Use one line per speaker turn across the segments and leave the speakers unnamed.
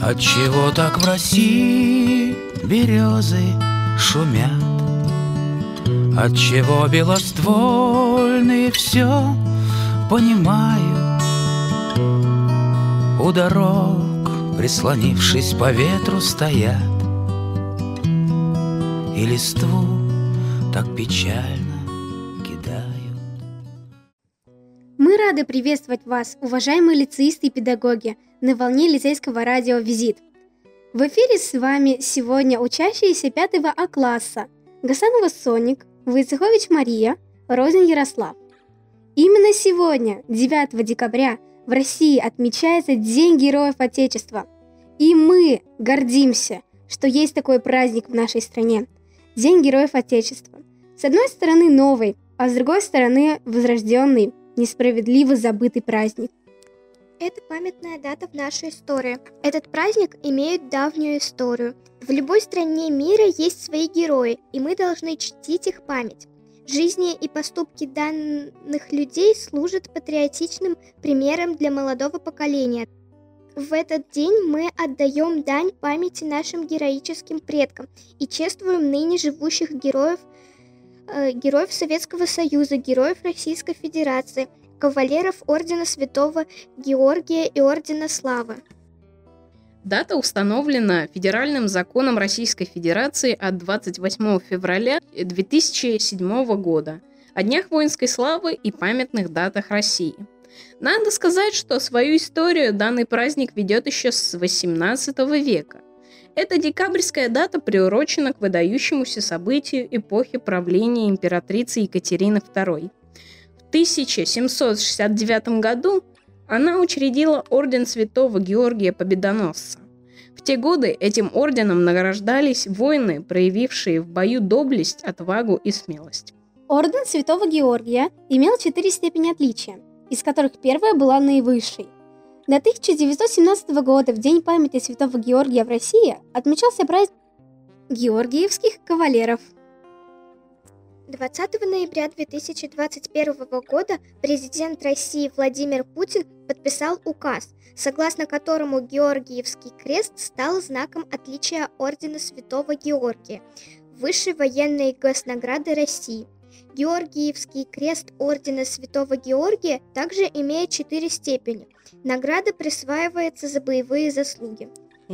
Отчего так в России березы шумят? Отчего белоствольные все понимают? У дорог, прислонившись по ветру, стоят, и листву так печально кидают.
Мы рады приветствовать вас, уважаемые лицеисты и педагоги, на волне лицейского радио «Визит». В эфире с вами сегодня учащиеся 5 А класса Гасанова Соник, Войцехович Мария, Розин Ярослав. Именно сегодня, 9 декабря, в России отмечается День Героев Отечества. И мы гордимся, что есть такой праздник в нашей стране – День Героев Отечества. С одной стороны новый, а с другой стороны возрожденный, несправедливо забытый праздник.
Это памятная дата в нашей истории. Этот праздник имеет давнюю историю. В любой стране мира есть свои герои, и мы должны чтить их память. Жизни и поступки данных людей служат патриотичным примером для молодого поколения. В этот день мы отдаем дань памяти нашим героическим предкам и чествуем ныне живущих героев Советского Союза, героев Российской Федерации, кавалеров Ордена Святого Георгия и Ордена Славы.
Дата установлена Федеральным законом Российской Федерации от 28 февраля 2007 года о Днях воинской славы и памятных датах России. Надо сказать, что свою историю данный праздник ведет еще с XVIII века. Эта декабрьская дата приурочена к выдающемуся событию эпохи правления императрицы Екатерины II. В 1769 году она учредила орден Святого Георгия Победоносца. В те годы этим орденом награждались воины, проявившие в бою доблесть, отвагу и смелость.
Орден Святого Георгия имел 4 степени отличия, из которых первая была наивысшей. До 1917 года, в День памяти Святого Георгия в России, отмечался праздник георгиевских кавалеров.
20 ноября 2021 года президент России Владимир Путин подписал указ, согласно которому Георгиевский крест стал знаком отличия Ордена Святого Георгия, высшей военной госнаграды России. Георгиевский крест Ордена Святого Георгия также имеет 4 степени. Награда присваивается за боевые заслуги.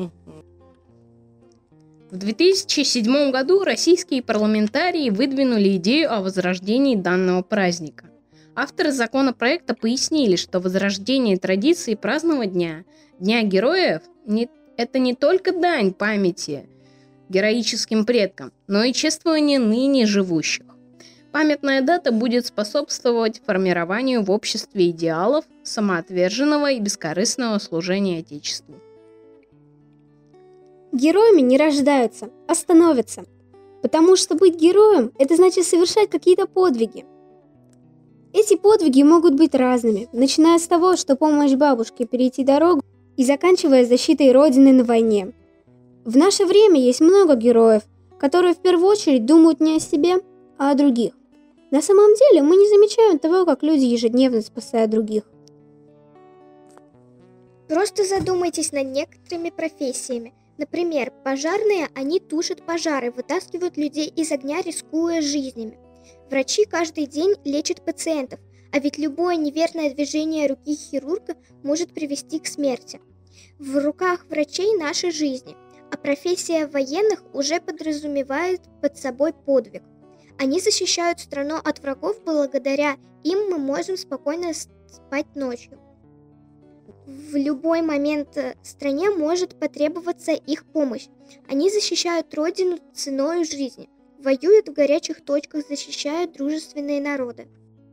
В 2007 году российские парламентарии выдвинули идею о возрождении данного праздника. Авторы законопроекта пояснили, что возрождение традиции праздновать Дня Героев – это не только дань памяти героическим предкам, но и чествование ныне живущих. Памятная дата будет способствовать формированию в обществе идеалов самоотверженного и бескорыстного служения Отечеству.
Героями не рождаются, а становятся. Потому что быть героем – это значит совершать какие-то подвиги. Эти подвиги могут быть разными, начиная с того, что помощь бабушке перейти дорогу, и заканчивая защитой Родины на войне. В наше время есть много героев, которые в первую очередь думают не о себе, а о других. На самом деле мы не замечаем того, как люди ежедневно спасают других.
Просто задумайтесь над некоторыми профессиями. Например, пожарные, они тушат пожары, вытаскивают людей из огня, рискуя жизнями. Врачи каждый день лечат пациентов, а ведь любое неверное движение руки хирурга может привести к смерти. В руках врачей наши жизни, а профессия военных уже подразумевает под собой подвиг. Они защищают страну от врагов, благодаря им мы можем спокойно спать ночью. В любой момент стране может потребоваться их помощь. Они защищают родину ценой жизни, воюют в горячих точках, защищают дружественные народы.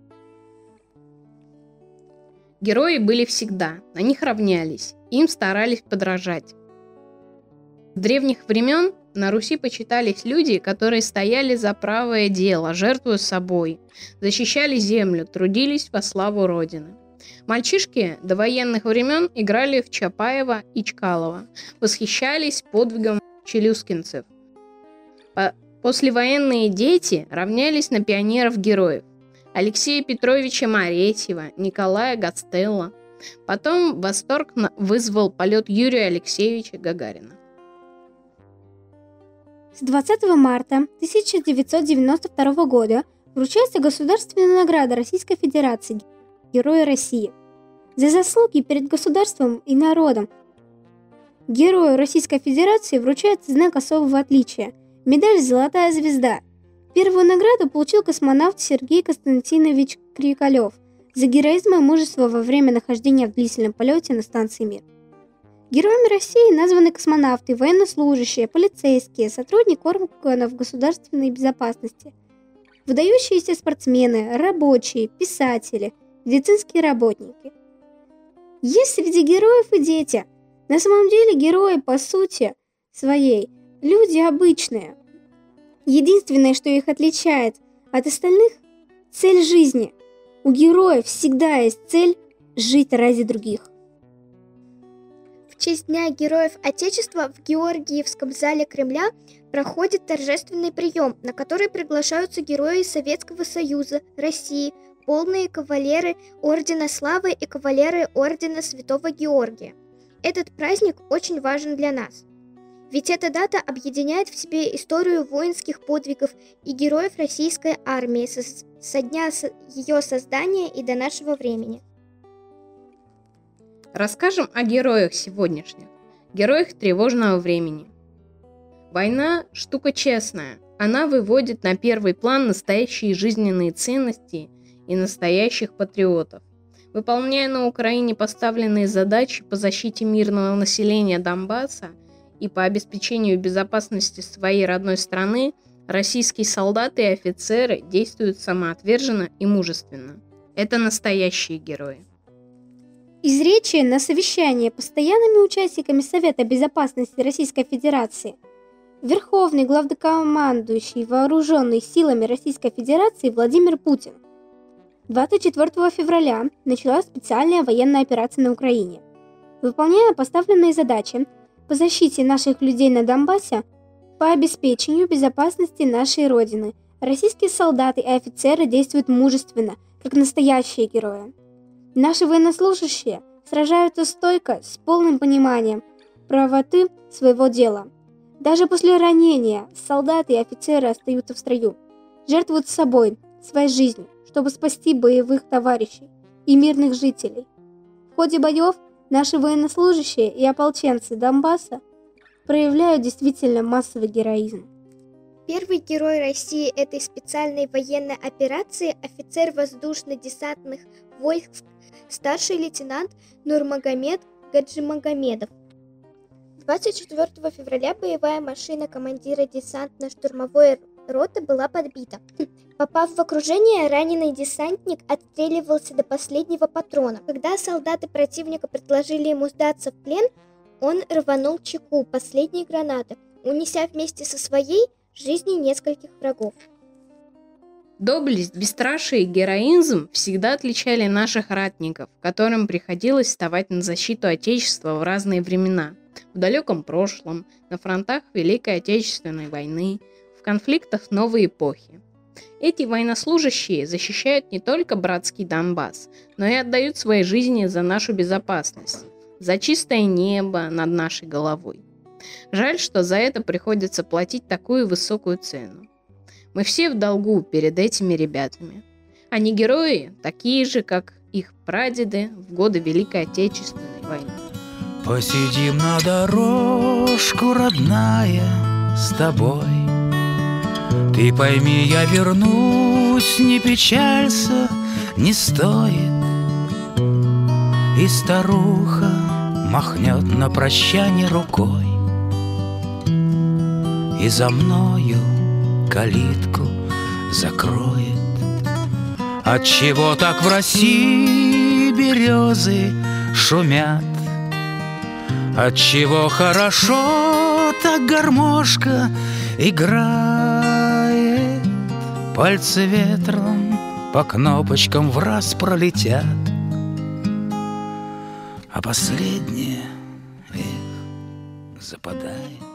Герои были всегда, на них равнялись, им старались подражать. С древних времен на Руси почитались люди, которые стояли за правое дело, жертвуя собой, защищали землю, трудились во славу Родины. Мальчишки до военных времен играли в Чапаева и Чкалова, восхищались подвигом челюскинцев. Послевоенные дети равнялись на пионеров-героев Алексея Петровича Моресьева, Николая Гастелло. Потом восторг вызвал полет Юрия Алексеевича Гагарина.
С 20 марта 1992 года вручается государственная награда Российской Федерации «Герой России». За заслуги перед государством и народом Герою Российской Федерации вручается знак особого отличия – медаль «Золотая звезда». Первую награду получил космонавт Сергей Константинович Крикалев за героизм и мужество во время нахождения в длительном полете на станции «Мир». Героями России названы космонавты, военнослужащие, полицейские, сотрудники органов государственной безопасности, выдающиеся спортсмены, рабочие, писатели, медицинские работники. Есть среди героев и дети. На самом деле герои, по сути своей, люди обычные. Единственное, что их отличает от остальных – цель жизни. У героев всегда есть цель жить ради других.
В честь Дня Героев Отечества в Георгиевском зале Кремля проходит торжественный прием, на который приглашаются герои Советского Союза, России, полные кавалеры Ордена Славы и кавалеры Ордена Святого Георгия. Этот праздник очень важен для нас, ведь эта дата объединяет в себе историю воинских подвигов и героев российской армии со дня ее создания и до нашего времени.
Расскажем о героях сегодняшних, героях тревожного времени. Война – штука честная. Она выводит на первый план настоящие жизненные ценности и настоящих патриотов. Выполняя на Украине поставленные задачи по защите мирного населения Донбасса и по обеспечению безопасности своей родной страны, российские солдаты и офицеры действуют самоотверженно и мужественно. Это настоящие герои.
Из речи на совещании постоянными участниками Совета Безопасности Российской Федерации Верховный главнокомандующий Вооруженных силами Российской Федерации Владимир Путин 24 февраля началась специальная военная операция на Украине. Выполняя поставленные задачи по защите наших людей на Донбассе, по обеспечению безопасности нашей Родины, российские солдаты и офицеры действуют мужественно, как настоящие герои. Наши военнослужащие сражаются стойко, с полным пониманием правоты своего дела. Даже после ранения солдаты и офицеры остаются в строю, жертвуют собой, своей жизнью, чтобы спасти боевых товарищей и мирных жителей. В ходе боев наши военнослужащие и ополченцы Донбасса проявляют действительно массовый героизм.
Первый герой России этой специальной военной операции – офицер воздушно-десантных войск, старший лейтенант Нурмагомед Гаджимагомедов. 24 февраля боевая машина командира десантно-штурмовой роты была подбита. Попав в окружение, раненый десантник отстреливался до последнего патрона. Когда солдаты противника предложили ему сдаться в плен, он рванул чеку последней гранаты, унеся вместе со своей жизни нескольких врагов.
Доблесть, бесстрашие и героизм всегда отличали наших ратников, которым приходилось вставать на защиту Отечества в разные времена. В далеком прошлом, на фронтах Великой Отечественной войны, в конфликтах новой эпохи. Эти военнослужащие защищают не только братский Донбасс, но и отдают свои жизни за нашу безопасность, за чистое небо над нашей головой. Жаль, что за это приходится платить такую высокую цену. Мы все в долгу перед этими ребятами. Они герои, такие же, как их прадеды в годы Великой Отечественной войны.
Посидим на дорожку, родная, с тобой. Ты пойми, я вернусь, не печалься, не стоит. И старуха махнет на прощание рукой, и за мною калитку закроет. Отчего так в России березы шумят? Отчего хорошо так гармошка играет? Пальцы ветром по кнопочкам враз пролетят, а последнее, западает.